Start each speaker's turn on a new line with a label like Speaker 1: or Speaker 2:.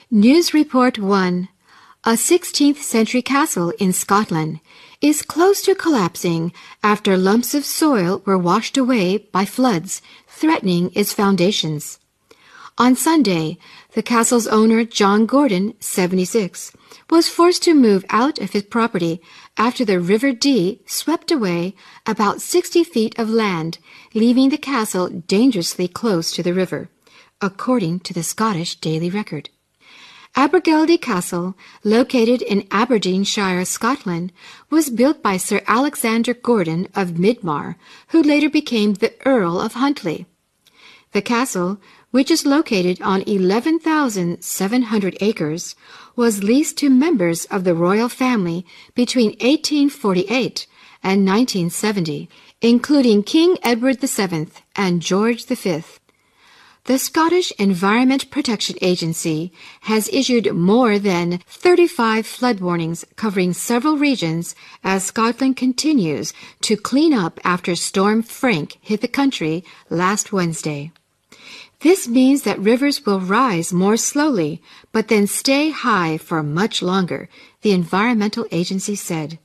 Speaker 1: News Report 1. A 16th century castle in Scotland is close to collapsing after lumps of soil were washed away by floods, threatening its foundations. On Sunday, the castle's owner, John Gordon, 76, was forced to move out of his property after the River Dee swept away about 60 feet of land, leaving the castle dangerously close to the river, according to the Scottish Daily Record. Abergeldy Castle, located in Aberdeenshire, Scotland, was built by Sir Alexander Gordon of Midmar, who later became the Earl of Huntly. The castle, which is located on 11,700 acres, was leased to members of the royal family between 1848 and 1970, including King Edward VII and George V. The Scottish Environment Protection Agency has issued more than 35 flood warnings covering several regions as Scotland continues to clean up after Storm Frank hit the country last Wednesday. This means that rivers will rise more slowly, but then stay high for much longer, the Environmental Agency said.